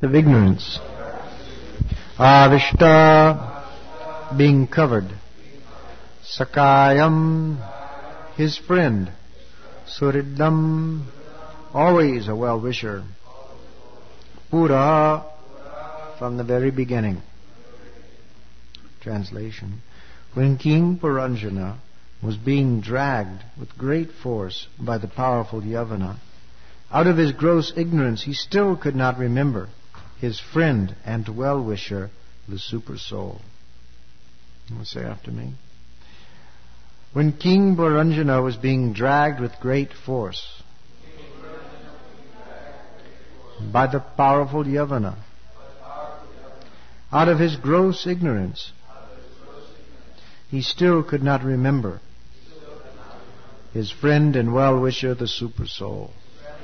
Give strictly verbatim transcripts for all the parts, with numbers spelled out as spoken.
of ignorance. Avishta, being covered. Sakayam, his friend. Suridam, always a well-wisher. Pura, from the very beginning. Translation. When King Puranjana was being dragged with great force by the powerful Yavana, out of his gross ignorance he still could not remember his friend and well-wisher, the Super Soul. Say after me. When King Puranjana was being dragged with great force by the powerful Yavana, out of his gross ignorance, he still could not remember his friend and well-wisher, the Super Soul.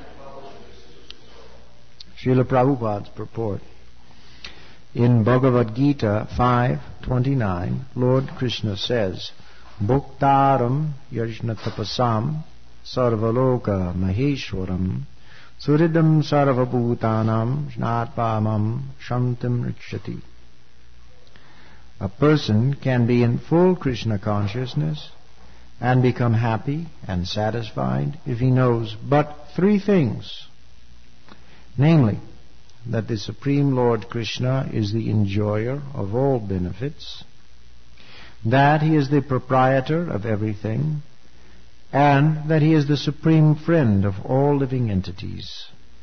Srila Prabhupada's purport. In Bhagavad Gita five twenty-nine, Lord Krishna says, Bhuktaram yajna tapasam sarvaloka maheshwaram suridam sarvabhutanam jnatpamam shantim rikshati. A person can be in full Krishna consciousness and become happy and satisfied if he knows but three things. Namely, that the Supreme Lord Krishna is the enjoyer of all benefits, that He is the proprietor of everything, and that He is the supreme friend of all living entities.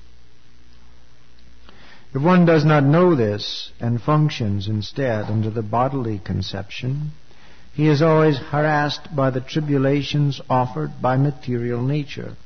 If one does not know this and functions instead under the bodily conception, he is always harassed by the tribulations offered by material nature.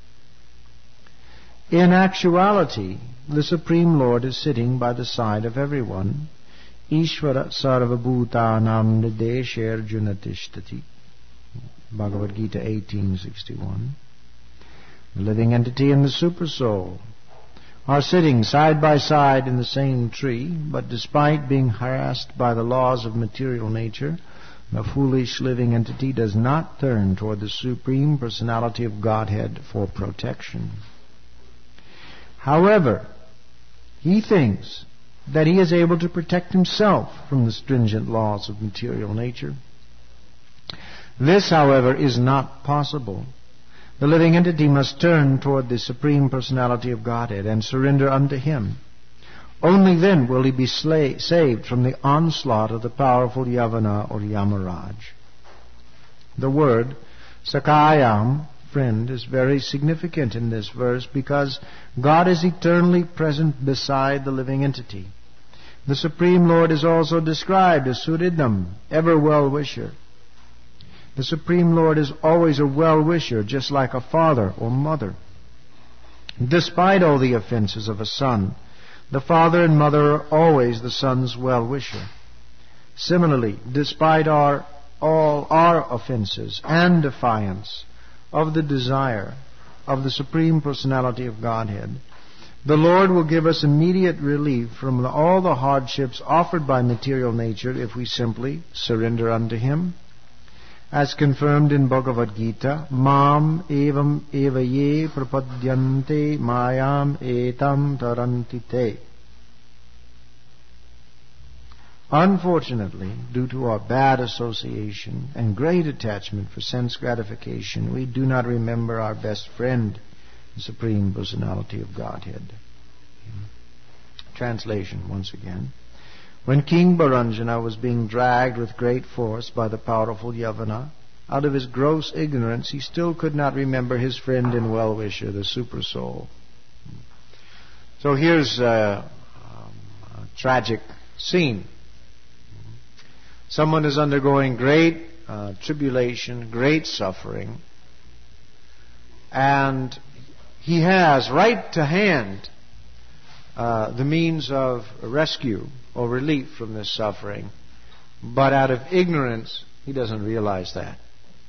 In actuality, the Supreme Lord is sitting by the side of everyone. Ishvara sarvabhutanam nidesher junatishtati. Bhagavad Gita eighteen sixty-one. The living entity and the Super Soul are sitting side by side in the same tree, but despite being harassed by the laws of material nature, the foolish living entity does not turn toward the Supreme Personality of Godhead for protection. However, he thinks that he is able to protect himself from the stringent laws of material nature. This, however, is not possible. The living entity must turn toward the Supreme Personality of Godhead and surrender unto Him. Only then will he be sla- saved from the onslaught of the powerful Yavana or Yamaraj. The word Sakayam, friend, is very significant in this verse because God is eternally present beside the living entity. The Supreme Lord is also described as Suridam, ever well-wisher. The Supreme Lord is always a well-wisher, just like a father or mother. Despite all the offenses of a son, the father and mother are always the son's well-wisher. Similarly, despite our, all our offenses and defiance of the desire of the Supreme Personality of Godhead, the Lord will give us immediate relief from all the hardships offered by material nature if we simply surrender unto Him. As confirmed in Bhagavad Gita, Mam evam eva ye prapadyante mayam etam taranti te. Unfortunately, due to our bad association and great attachment for sense gratification, we do not remember our best friend, the Supreme Personality of Godhead. Translation once again. When King Puranjana was being dragged with great force by the powerful Yavana, out of his gross ignorance he still could not remember his friend and well-wisher, the Super Soul. So here's a, a tragic scene. Someone is undergoing great uh, tribulation, great suffering, and he has right to hand uh, the means of rescue or relief from this suffering, but out of ignorance he doesn't realize that.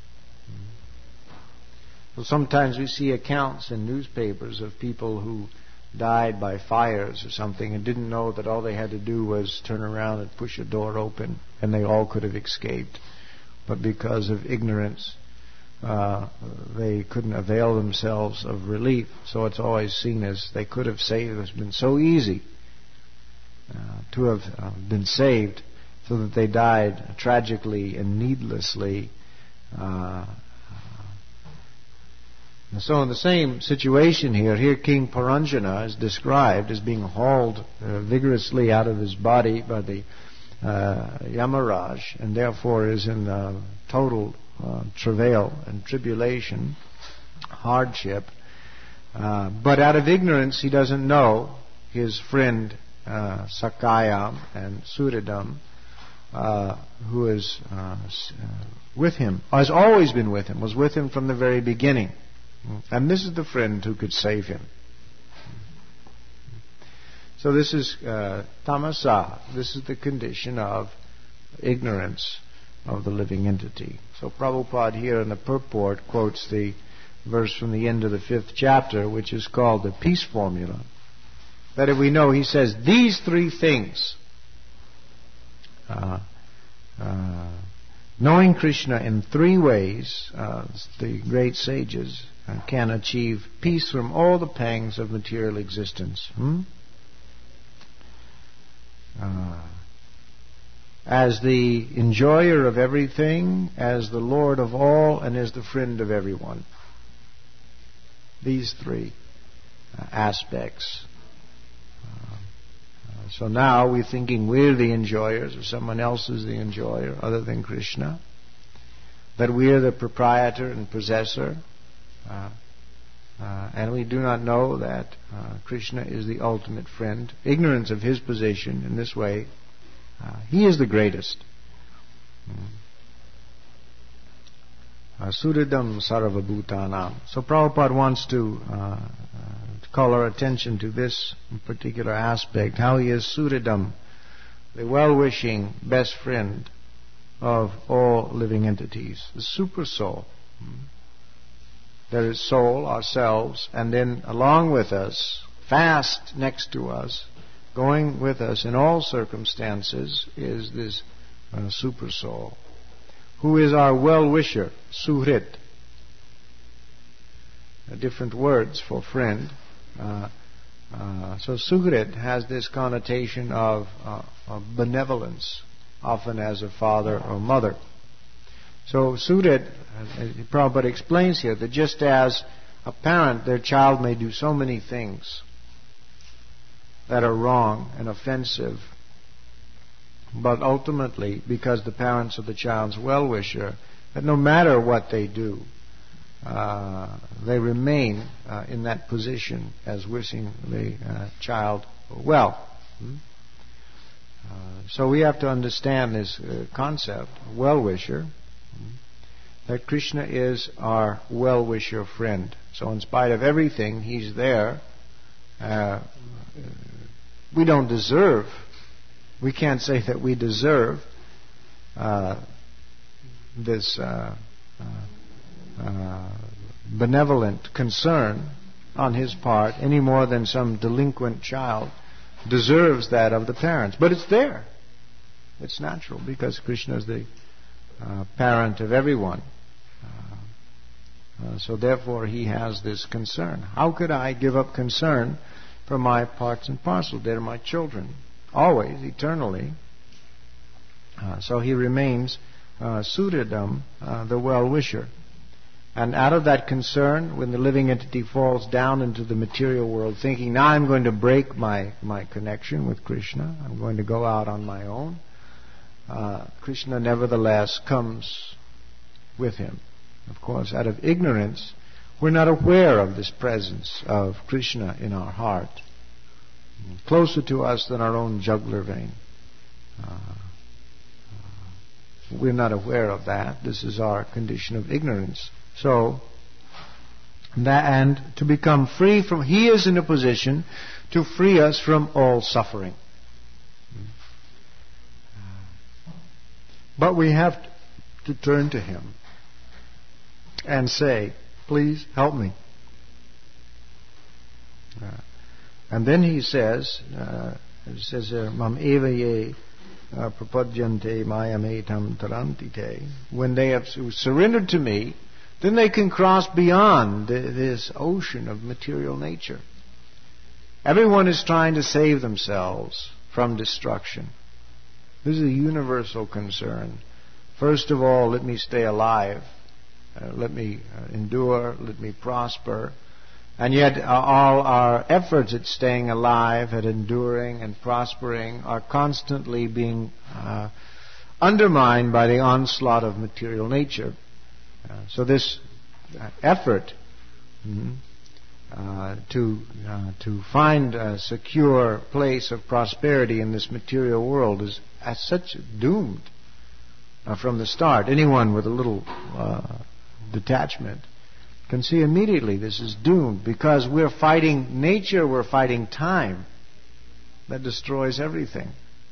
So sometimes we see accounts in newspapers of people who died by fires or something and didn't know that all they had to do was turn around and push a door open and they all could have escaped. But because of ignorance, uh, they couldn't avail themselves of relief. So it's always seen as they could have saved. It's been so easy uh, to have uh, been saved, so that they died tragically and needlessly. Uh, and so in the same situation here, here King Paranjana is described as being hauled uh, vigorously out of his body by the uh, Yamaraj, and therefore is in uh, total uh, travail and tribulation, hardship. Uh, but out of ignorance, he doesn't know his friend uh, Sakaya and Suridam, uh, who is uh, with him, has always been with him, was with him from the very beginning. And this is the friend who could save him. So this is uh, tamasa. This is the condition of ignorance of the living entity. So Prabhupada here in the purport quotes the verse from the end of the fifth chapter, which is called the peace formula. That if we know, he says, these three things, uh, uh, knowing Krishna in three ways, uh, the great sages uh, can achieve peace from all the pangs of material existence. Hmm? Uh, as the enjoyer of everything, as the Lord of all, and as the friend of everyone. These three uh, aspects. Uh, uh, so now we're thinking we're the enjoyers, or someone else is the enjoyer other than Krishna. That we're the proprietor and possessor. Uh, uh, and we do not know that uh, Krishna is the ultimate friend. Ignorance of his position in this way, uh, he is the greatest. Suridam sarvabhutanam. So Prabhupada wants to, uh, uh, to call our attention to this particular aspect, how he is Suridam, the well-wishing best friend of all living entities, the super soul. There is soul, ourselves, and then along with us, fast next to us, going with us in all circumstances, is this uh, super soul, who is our well-wisher, suhrit. Uh, different words for friend. Uh, uh, so suhrit has this connotation of, uh, of benevolence, often as a father or mother. So suhrit, uh, Prabhupada explains here that just as a parent, their child may do so many things that are wrong and offensive, but ultimately, because the parents are the child's well-wisher, that no matter what they do, uh, they remain uh, in that position as wishing the uh, child well. Hmm? Uh, so we have to understand this uh, concept, well-wisher, hmm? that Krishna is our well-wisher friend. So in spite of everything, he's there. Uh, we don't deserve We can't say that we deserve uh, this uh, uh, uh, benevolent concern on his part any more than some delinquent child deserves that of the parents. But it's there. It's natural because Krishna is the uh, parent of everyone. Uh, uh, so therefore he has this concern. How could I give up concern for my parts and parcel? They're my children. Always, eternally. Uh, so he remains uh, Suridam, uh, the well-wisher. And out of that concern, when the living entity falls down into the material world, thinking, now I'm going to break my, my connection with Krishna, I'm going to go out on my own, uh, Krishna nevertheless comes with him. Of course, out of ignorance, we're not aware of this presence of Krishna in our heart. Closer to us than our own jugular vein. Uh, uh, we're not aware of that. This is our condition of ignorance. So, that, and to become free from, he is in a position to free us from all suffering. But we have to turn to him and say, please help me. Uh, And then he says, uh, he says, "Mam eva ye prapadyante mayametam tarantite." When they have surrendered to me, then they can cross beyond this ocean of material nature. Everyone is trying to save themselves from destruction. This is a universal concern. First of all, let me stay alive. Uh, let me uh, endure. Let me prosper. And yet uh, all our efforts at staying alive, at enduring and prospering are constantly being uh, undermined by the onslaught of material nature. Uh, so this uh, effort mm-hmm, uh, to uh, to find a secure place of prosperity in this material world is as such doomed uh, from the start. Anyone with a little uh, detachment can see immediately this is doomed, because we're fighting nature, we're fighting time that destroys everything.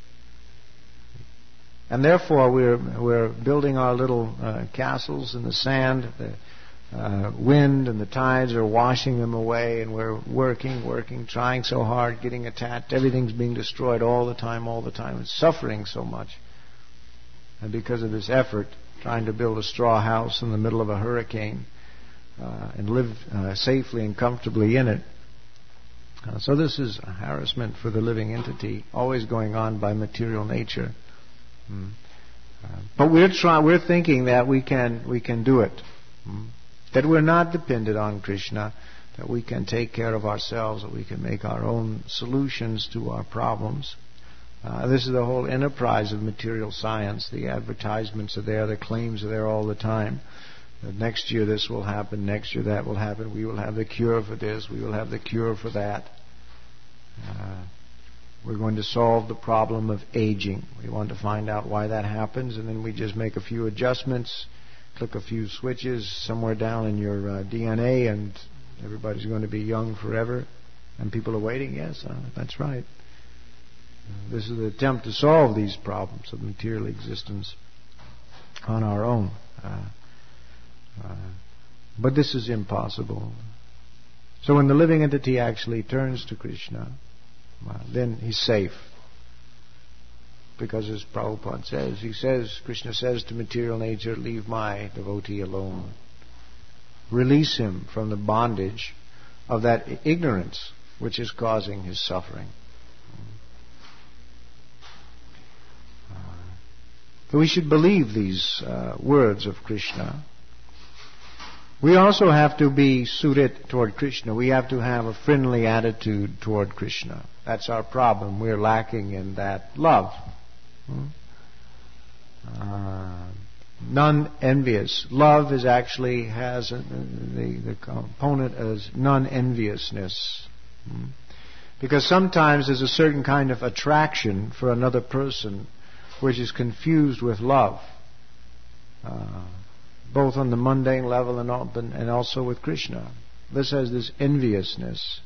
And therefore we're we're building our little uh, castles in the sand. The uh, wind and the tides are washing them away, and we're working, working, trying so hard, getting attached. Everything's being destroyed all the time, all the time. It's suffering so much. And because of this effort, trying to build a straw house in the middle of a hurricane, Uh, and live uh, safely and comfortably in it. Uh, so this is a harassment for the living entity, always going on by material nature. Mm. Uh, but we're try- we're thinking that we can we can do it, mm. that we're not dependent on Krishna, that we can take care of ourselves, that we can make our own solutions to our problems. Uh, this is the whole enterprise of material science. The advertisements are there, the claims are there all the time. Next year this will happen, next year that will happen, we will have the cure for this, we will have the cure for that. Uh, we're going to solve the problem of aging. We want to find out why that happens, and then we just make a few adjustments, click a few switches somewhere down in your uh, D N A, and everybody's going to be young forever. And people are waiting, yes, uh, that's right. Uh, this is the attempt to solve these problems of material existence on our own. Uh, Uh, but this is impossible. So when the living entity actually turns to Krishna, uh, then he's safe. Because as Prabhupada says, he says, Krishna says to material nature, leave my devotee alone. Release him from the bondage of that ignorance which is causing his suffering. Uh, so we should believe these uh, words of Krishna. We also have to be suited toward Krishna. We have to have a friendly attitude toward Krishna. That's our problem. We're lacking in that love. Hmm? Uh, non-envious. Love is actually has a, the, the component as non-enviousness. Hmm? Because sometimes there's a certain kind of attraction for another person which is confused with love. Uh, both on the mundane level and, all, and also with Krishna. This has this enviousness.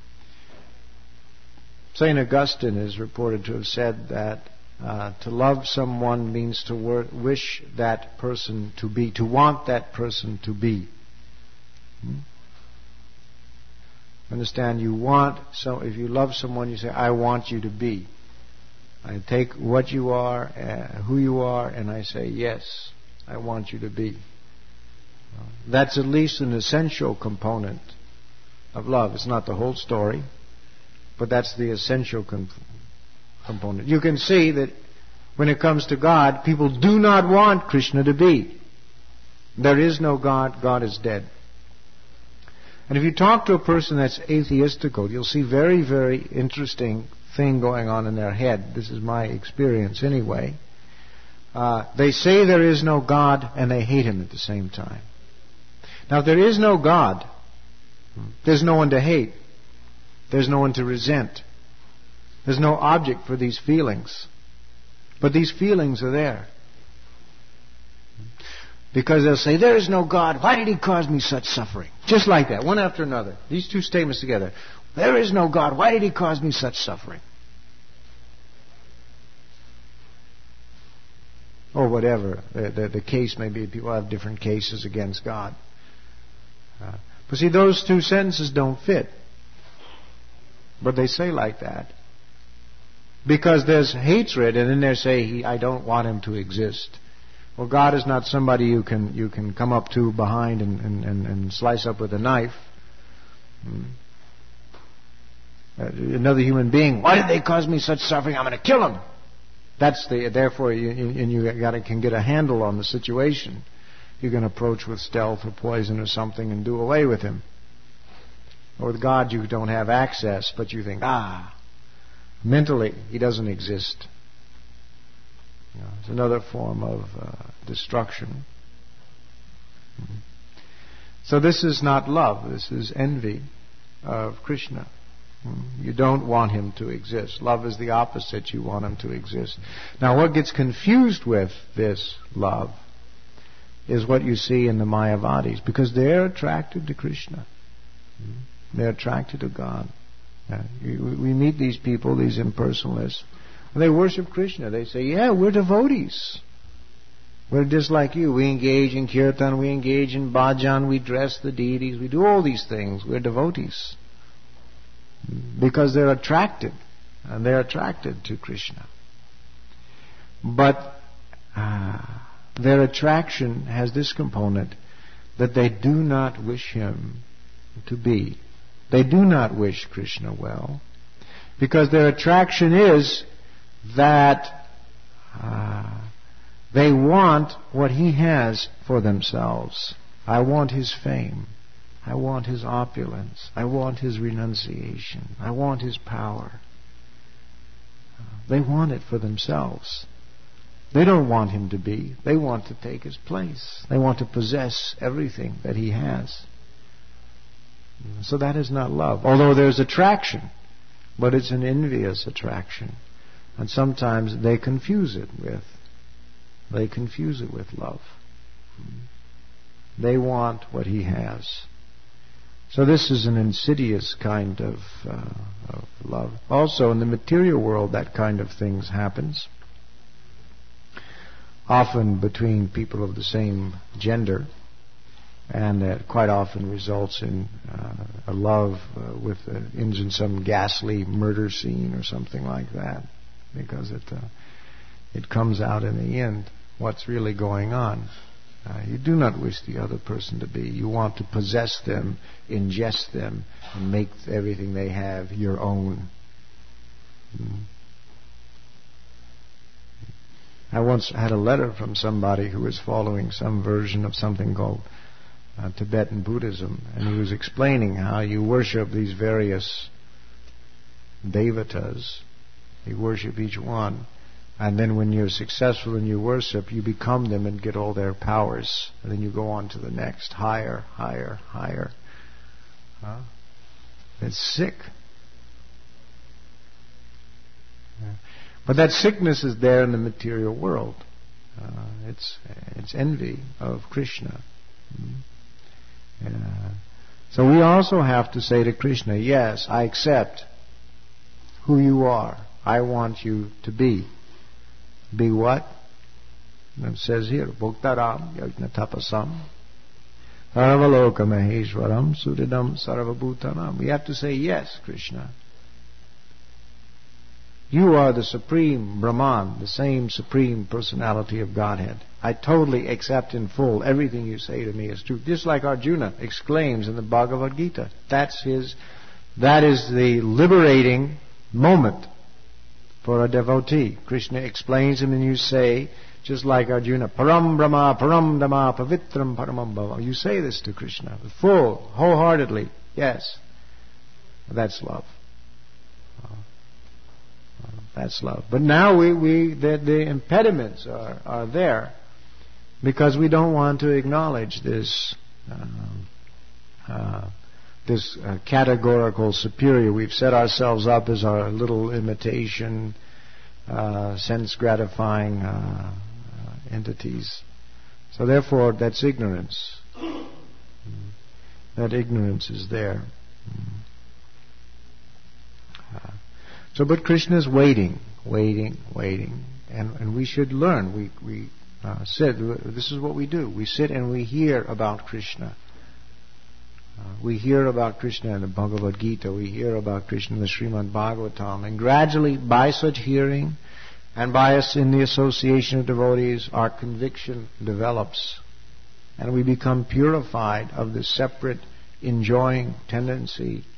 Saint Augustine is reported to have said that uh, to love someone means to wor- wish that person to be, to want that person to be. Hmm? Understand? You want, so if you love someone, you say, I want you to be. I take what you are, uh, who you are, and I say, yes, I want you to be. That's at least an essential component of love. It's not the whole story, but that's the essential com- component. You can see that when it comes to God, people do not want Krishna to be. There is no God. God is dead. And if you talk to a person that's atheistical, you'll see very, very interesting thing going on in their head. This is my experience anyway. Uh, they say there is no God, and they hate Him at the same time. Now, if there is no God, there's no one to hate. There's no one to resent. There's no object for these feelings. But these feelings are there. Because they'll say, there is no God. Why did He cause me such suffering? Just like that, one after another. These two statements together. There is no God. Why did He cause me such suffering? Or whatever the, the, the case may be. People have different cases against God. Uh, but see, those two sentences don't fit. But they say like that. Because there's hatred, and then they say, I don't want Him to exist. Well, God is not somebody you can you can come up to behind and, and, and, and slice up with a knife. Hmm. uh, another human being. Why did they cause me such suffering? I'm going to kill them. That's the. Therefore, you, and you got to, can get a handle on the situation. You can approach with stealth or poison or something and do away with him. Or with God, you don't have access, but you think, ah, mentally, he doesn't exist. You know, it's another form of uh, destruction. Mm-hmm. So this is not love. This is envy of Krishna. Mm-hmm. You don't want him to exist. Love is the opposite. You want him to exist. Now, what gets confused with this love is what you see in the Mayavadis, because they're attracted to Krishna. Mm-hmm. They're attracted to God. Yeah. We meet these people, these impersonalists. They worship Krishna. They say, yeah, we're devotees. We're just like you. We engage in kirtan, we engage in bhajan, we dress the deities, we do all these things. We're devotees. Because they're attracted. And they're attracted to Krishna. But uh, their attraction has this component that they do not wish him to be. They do not wish Krishna well, because their attraction is that uh, they want what he has for themselves. I want his fame. I want his opulence. I want his renunciation. I want his power. Uh, they want it for themselves. They don't want him to be. They want to take his place. They want to possess everything that he has. So that is not love. Although there's attraction, but it's an envious attraction. And sometimes they confuse it with, they confuse it with love. They want what he has. So this is an insidious kind of, uh, of love. Also, in the material world, that kind of things happens. Often between people of the same gender. And that quite often results in uh, a love uh, with uh, ends in some ghastly murder scene or something like that, because it uh, it comes out in the end what's really going on. Uh, you do not wish the other person to be. You want to possess them, ingest them, and make everything they have your own. Mm. I once had a letter from somebody who was following some version of something called Uh, Tibetan Buddhism, and he was explaining how you worship these various devatas. You worship each one, and then when you're successful in your worship, you become them and get all their powers, and then you go on to the next, higher, higher, higher. Huh? It's sick. Yeah. But that sickness is there in the material world. Uh, it's it's envy of Krishna. Mm-hmm. Yeah. So we also have to say to Krishna, yes, I accept who you are. I want you to be. Be what? It says here, Bhuktaram Yajna Tapasam Sarvaloka Maheshwaram Suridam Sarvabhutanam. We have to say, yes, Krishna. You are the Supreme Brahman, the same Supreme Personality of Godhead. I totally accept in full everything you say to me is true. Just like Arjuna exclaims in the Bhagavad Gita. That's his, that is the liberating moment for a devotee. Krishna explains him and you say, just like Arjuna, Param Brahma, Param Dhamma, Pavitram Paramam Bhava. You say this to Krishna, full, wholeheartedly. Yes. That's love. That's love. But now we, we the, the impediments are, are there because we don't want to acknowledge this uh, uh, this uh, categorical superior. We've set ourselves up as our little imitation, uh, sense-gratifying uh, uh, entities. So therefore, that's ignorance. Mm. That ignorance is there. Mm. Uh, So, but Krishna is waiting, waiting, waiting, and and we should learn. We we uh, sit. This is what we do. We sit and we hear about Krishna. Uh, we hear about Krishna in the Bhagavad Gita. We hear about Krishna in the Srimad Bhagavatam, and gradually, by such hearing, and by us in the association of devotees, our conviction develops, and we become purified of the separate, enjoying tendency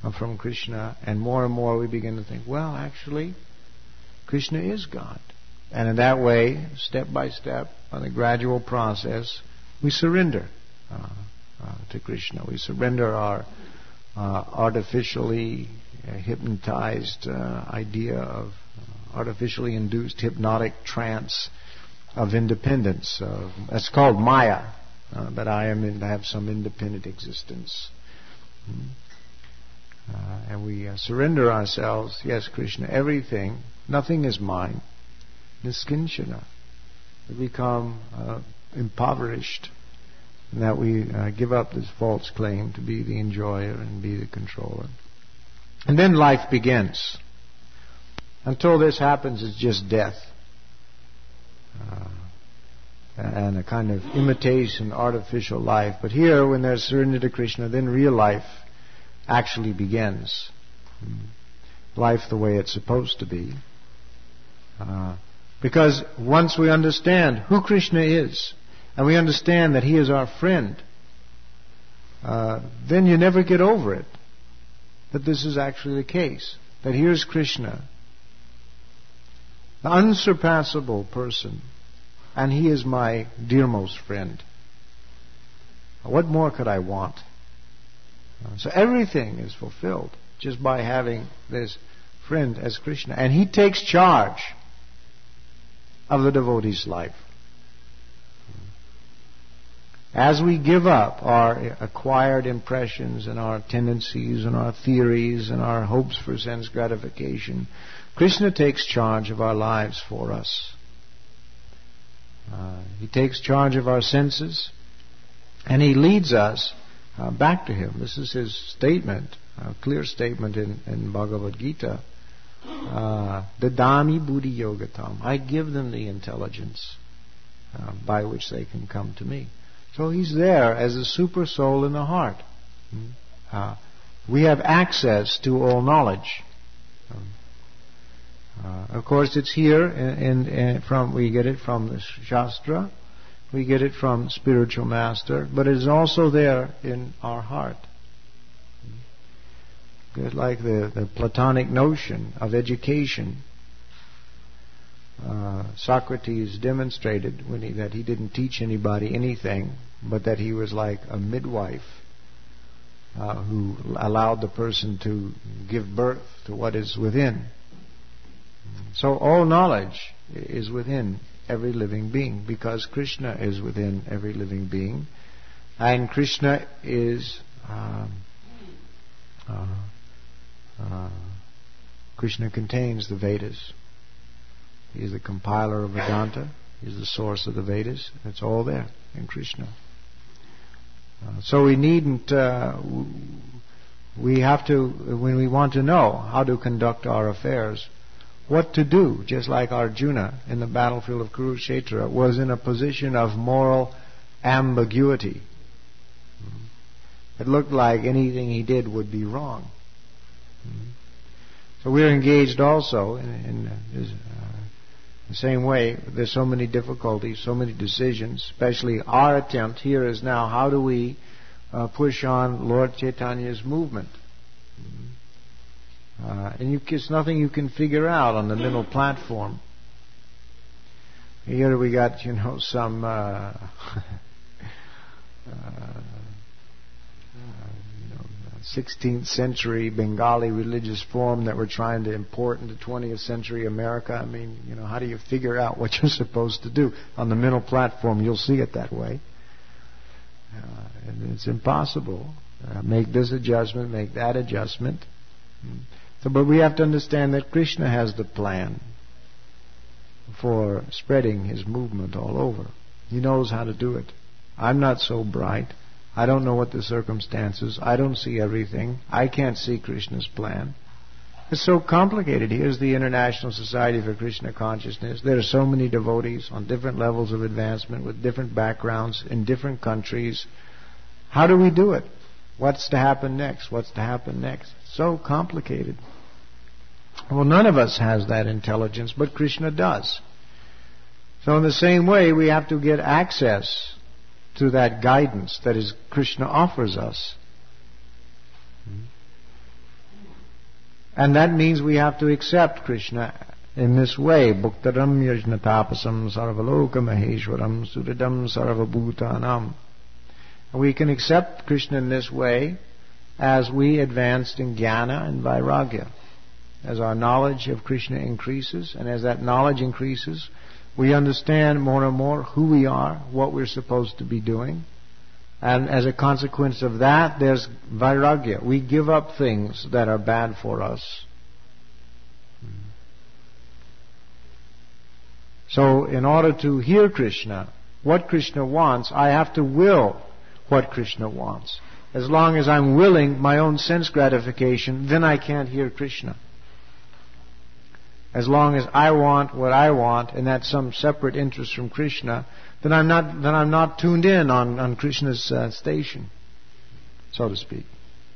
from Krishna, and more and more we begin to think, well, actually, Krishna is God. And in that way, step by step, on a gradual process, we surrender uh, uh, to Krishna. We surrender our uh, artificially uh, hypnotized uh, idea of uh, artificially induced hypnotic trance of independence. Uh, that's called Maya, uh, that I am in, have some independent existence. Hmm. Uh, and we uh, surrender ourselves. Yes, Krishna, everything, nothing is mine. Niskinchana. We become uh, impoverished, and that we uh, give up this false claim to be the enjoyer and be the controller. And then life begins. Until this happens, it's just death. Uh, and a kind of imitation, artificial life. But here, when there's surrender to Krishna, then real life actually begins. Life the way it's supposed to be. Uh, because once we understand who Krishna is, and we understand that He is our friend, uh, then you never get over it. That this is actually the case. That here's Krishna, the unsurpassable person, and He is my dearmost friend. What more could I want? So everything is fulfilled just by having this friend as Krishna. And He takes charge of the devotee's life. As we give up our acquired impressions and our tendencies and our theories and our hopes for sense gratification, Krishna takes charge of our lives for us. Uh, he takes charge of our senses, and He leads us Uh, back to Him. This is His statement, a clear statement in, in Bhagavad Gita. Uh, Dadami buddhi yogatam. I give them the intelligence uh, by which they can come to me. So He's there as a super soul in the heart. Uh, we have access to all knowledge. Um, uh, of course, it's here, in, in, in, from we get it from the Shastra. We get it from spiritual master, but it is also there in our heart. It's like the, the Platonic notion of education. Uh, Socrates demonstrated when he, that he didn't teach anybody anything, but that he was like a midwife uh, who allowed the person to give birth to what is within. So all knowledge is within every living being, because Krishna is within every living being, and Krishna is um, uh, uh, Krishna contains the Vedas. He is the compiler of Vedanta. He is the source of the Vedas. It's all there in Krishna. Uh, so we needn't. Uh, we have to, when we want to know how to conduct our affairs, what to do, just like Arjuna in the battlefield of Kurukshetra was in a position of moral ambiguity. It looked like anything he did would be wrong. So we're engaged also in, in uh, the same way. There's so many difficulties, so many decisions, especially our attempt here is now, how do we uh, push on Lord Chaitanya's movement? Uh, and you, it's nothing you can figure out on the middle platform. Here we got, you know, some uh, uh, you know, sixteenth century Bengali religious form that we're trying to import into twentieth century America. I mean, you know, how do you figure out what you're supposed to do? On the middle platform, you'll see it that way. Uh, and it's impossible. Uh, make this adjustment, make that adjustment. So, but we have to understand that Krishna has the plan for spreading His movement all over. He knows how to do it. I'm not so bright. I don't know what the circumstances. I don't see everything. I can't see Krishna's plan. It's so complicated. Here's the International Society for Krishna Consciousness. There are so many devotees on different levels of advancement with different backgrounds in different countries. How do we do it? What's to happen next? What's to happen next? So complicated. Well, none of us has that intelligence, but Krishna does. So in the same way, we have to get access to that guidance that is Krishna offers us. And that means we have to accept Krishna in this way. Bhuktaram yajnatapasam sarvaloka maheshwaram suridam sarvabhutanam. We can accept Krishna in this way as we advanced in jnana and vairagya. As our knowledge of Krishna increases, and as that knowledge increases, we understand more and more who we are, what we're supposed to be doing. And as a consequence of that, there's vairagya. We give up things that are bad for us. So in order to hear Krishna, what Krishna wants, I have to will what Krishna wants. As long as I'm willing my own sense gratification, then I can't hear Krishna. As long as I want what I want, and that's some separate interest from Krishna, then I'm not then I'm not tuned in on, on Krishna's uh, station, so to speak.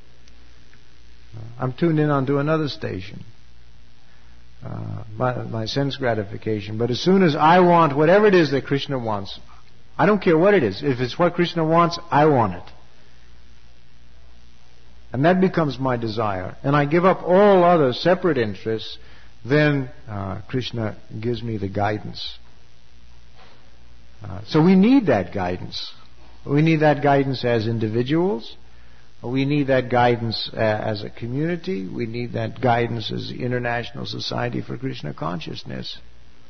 I'm tuned in onto another station, uh, my, my sense gratification. But as soon as I want whatever it is that Krishna wants, I don't care what it is. If it's what Krishna wants, I want it. And that becomes my desire. And I give up all other separate interests. Then uh, Krishna gives me the guidance. Uh, so we need that guidance. We need that guidance as individuals. We need that guidance uh, as a community. We need that guidance as the International Society for Krishna Consciousness.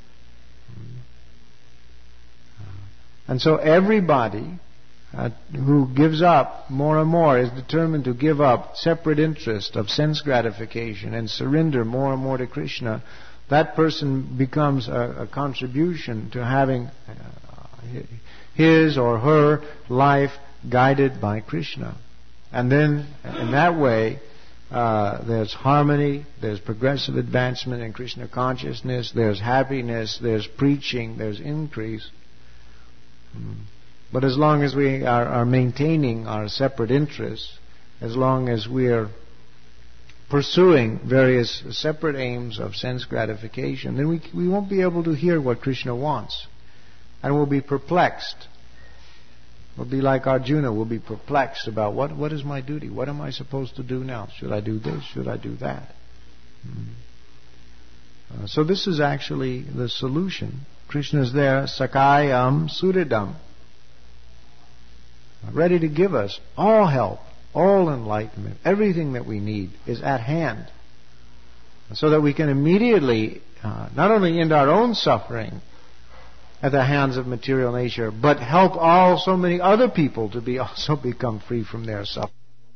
And so everybody uh, who gives up more and more is determined to give up separate interest of sense gratification and surrender more and more to Krishna. That person becomes a, a contribution to having uh, his or her life guided by Krishna. And then in that way uh, there's harmony, there's progressive advancement in Krishna consciousness, there's happiness, there's preaching, there's increase. But as long as we are, are maintaining our separate interests, as long as we are pursuing various separate aims of sense gratification, then we, we won't be able to hear what Krishna wants. And we'll be perplexed. We'll be like Arjuna, we'll be perplexed about what, what is my duty? What am I supposed to do now? Should I do this? Should I do that? Hmm. Uh, so this is actually the solution. Krishna is there, Sakayam Suridam, ready to give us all help, all enlightenment, everything that we need is at hand, so that we can immediately uh, not only end our own suffering at the hands of material nature, but help all so many other people to be also become free from their suffering.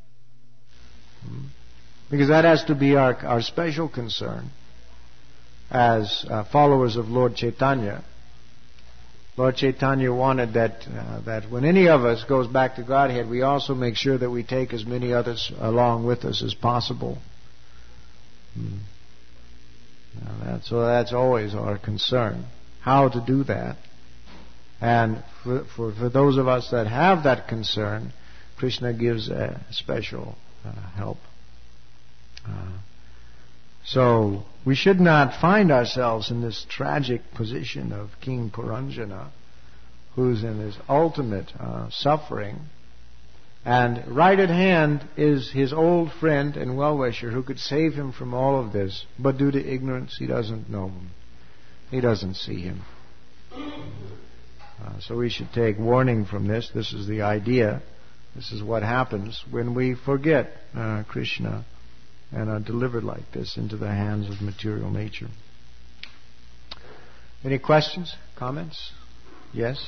Because that has to be our, our special concern as uh, followers of Lord Chaitanya. Lord Chaitanya wanted that uh, that when any of us goes back to Godhead, we also make sure that we take as many others along with us as possible. Hmm. Now that, so that's always our concern, how to do that. And for, for, for those of us that have that concern, Krishna gives a special uh, help. Uh, So we should not find ourselves in this tragic position of King Puranjana, who's in his ultimate uh, suffering. And right at hand is his old friend and well-wisher who could save him from all of this. But due to ignorance, he doesn't know him. He doesn't see him. Uh, so we should take warning from this. This is the idea. This is what happens when we forget uh, Krishna and are delivered like this into the hands of material nature. Any questions? Comments? Yes?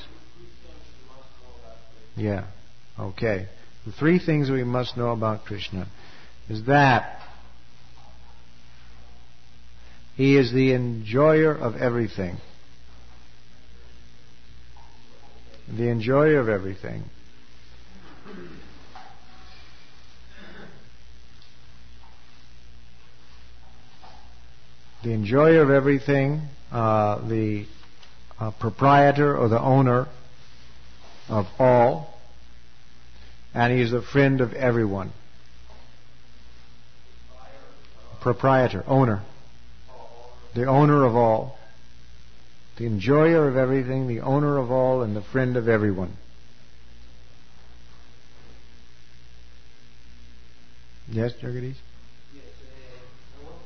Yeah. Okay. The three things we must know about Krishna is that He is the enjoyer of everything. The enjoyer of everything. The enjoyer of everything, uh, the uh, proprietor or the owner of all, and He is the friend of everyone. Proprietor, owner. The owner of all. The enjoyer of everything, the owner of all, and the friend of everyone. Yes, Jagadish? Yes, uh, I want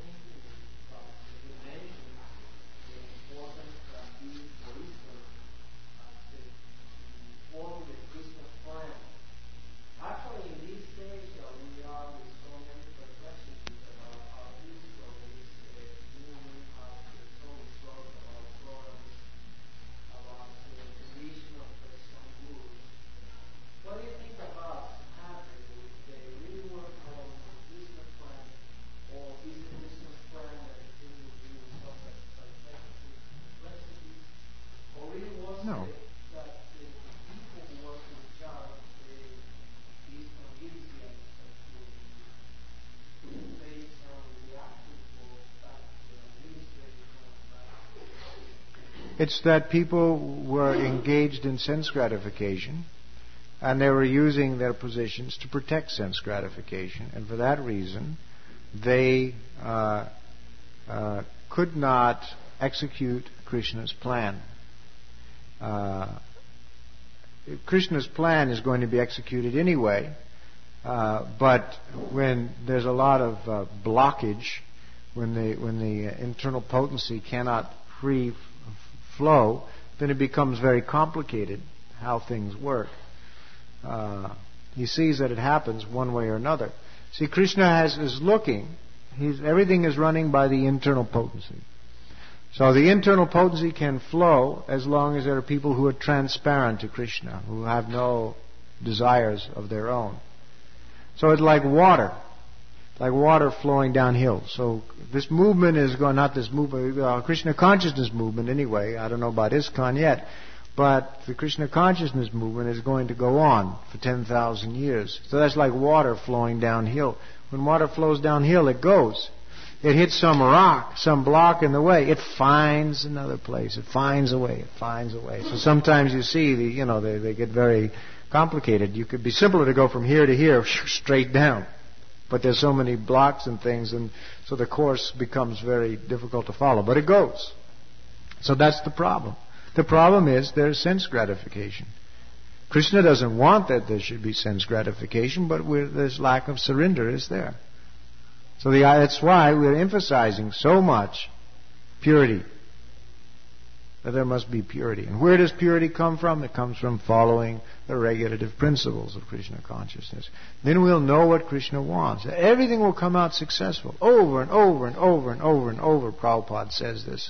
It's that people were engaged in sense gratification, and they were using their positions to protect sense gratification. And for that reason, they uh, uh, could not execute Krishna's plan. Uh, Krishna's plan is going to be executed anyway, uh, but when there's a lot of uh, blockage, when the when the internal potency cannot free f- flow, then it becomes very complicated how things work. Uh, he sees that it happens one way or another. See, Krishna has, is looking. He's, everything is running by the internal potency. So the internal potency can flow as long as there are people who are transparent to Krishna, who have no desires of their own. So it's like water, like water flowing downhill. So this movement is going, not this movement, uh, Krishna consciousness movement anyway. I don't know about ISKCON yet, but the Krishna consciousness movement is going to go on for ten thousand years. So that's like water flowing downhill. When water flows downhill, it goes. It hits some rock, some block in the way. It finds another place. It finds a way. It finds a way. So sometimes you see, the, you know, they, they get very complicated. You could be simpler to go from here to here, straight down. But there's so many blocks and things, and so the course becomes very difficult to follow. But it goes. So that's the problem. The problem is there's sense gratification. Krishna doesn't want that there should be sense gratification, but there's lack of surrender is there. So the, that's why we're emphasizing so much purity. That there must be purity. And where does purity come from? It comes from following the regulative principles of Krishna consciousness. Then we'll know what Krishna wants. Everything will come out successful. Over and over and over and over and over, Prabhupada says this.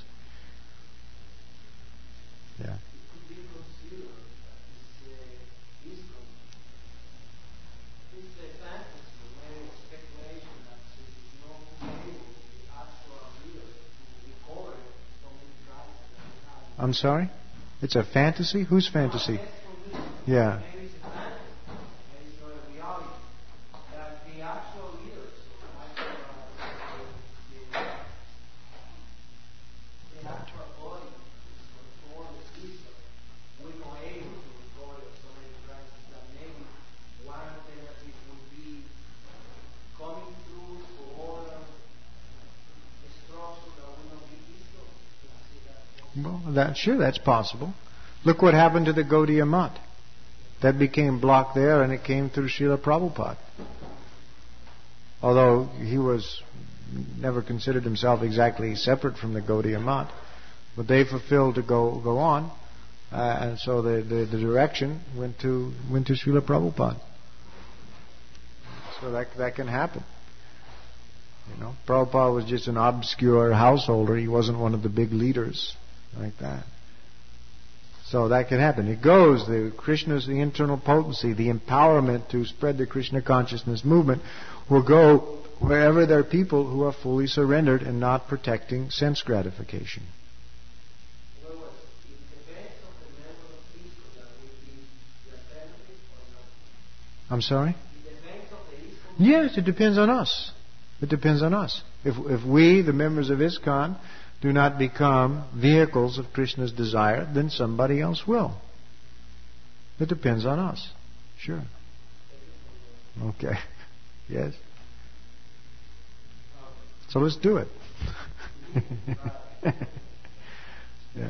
Yeah. I'm sorry? It's a fantasy? Whose fantasy? Yeah. Well, that, sure, that's possible. Look what happened to the Gaudiya Math. That became blocked there, and it came through Srila Prabhupada. Although he was never considered himself exactly separate from the Gaudiya Math, but they fulfilled to go go on, uh, and so the, the the direction went to went to Srila Prabhupada. So that that can happen. You know, Prabhupada was just an obscure householder. He wasn't one of the big leaders. Like that. So that can happen. It goes, the Krishna's, the internal potency, the empowerment to spread the Krishna consciousness movement will go wherever there are people who are fully surrendered and not protecting sense gratification. I'm sorry? Yes, it depends on us. It depends on us. If if we, the members of ISKCON, do not become vehicles of Krishna's desire, then somebody else will. It depends on us. Sure. Okay. Yes? So let's do it. Yeah.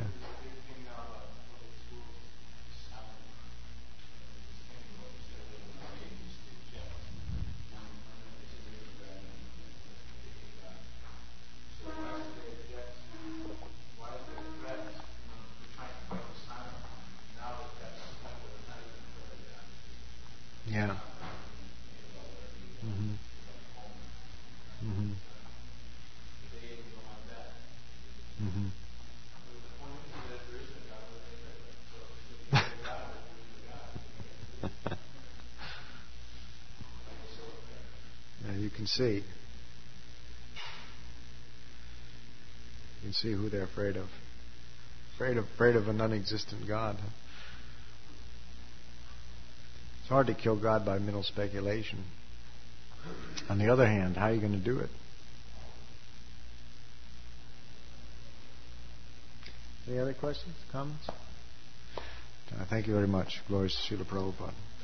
Yeah. Mm-hmm. Mm-hmm. Mm-hmm. Yeah, you can see. You can see who they're afraid of. Afraid of, afraid of a non-existent God. It's hard to kill God by mental speculation. On the other hand, how are you going to do it? Any other questions, comments? Uh, thank you very much. Glory to Srila Prabhupada.